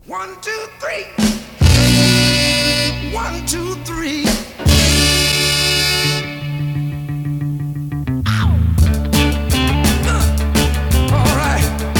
One, two, three. One, two, three. All right.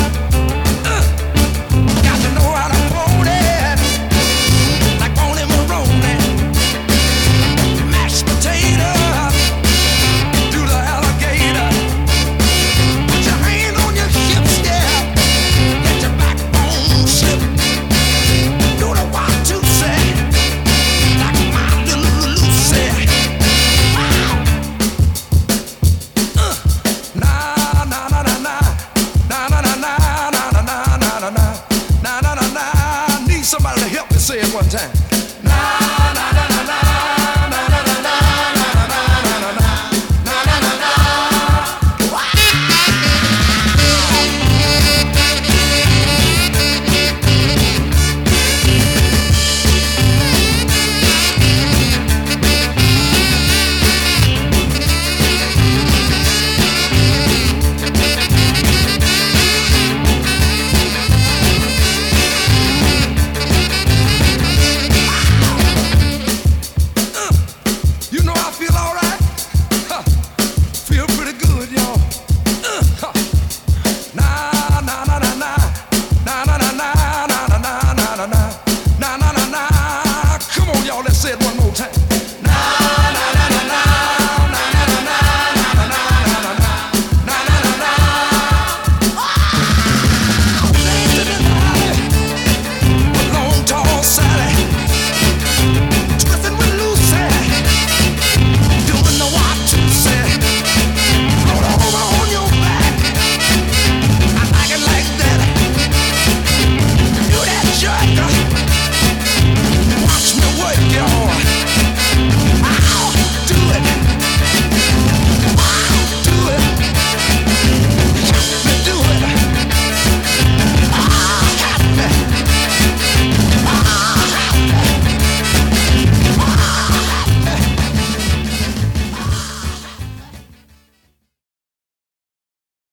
Got to know how to hold it, like Bonnie Maroney. Mashed potato, do the alligator. Put your hand on your hips, yeah. Let your backbone slip. Do the 1, 2, say, like my little Lucy. Wow. Na na na na na, na na na na na na na na na na na na na. Need somebody to help me say it one time. Na na na.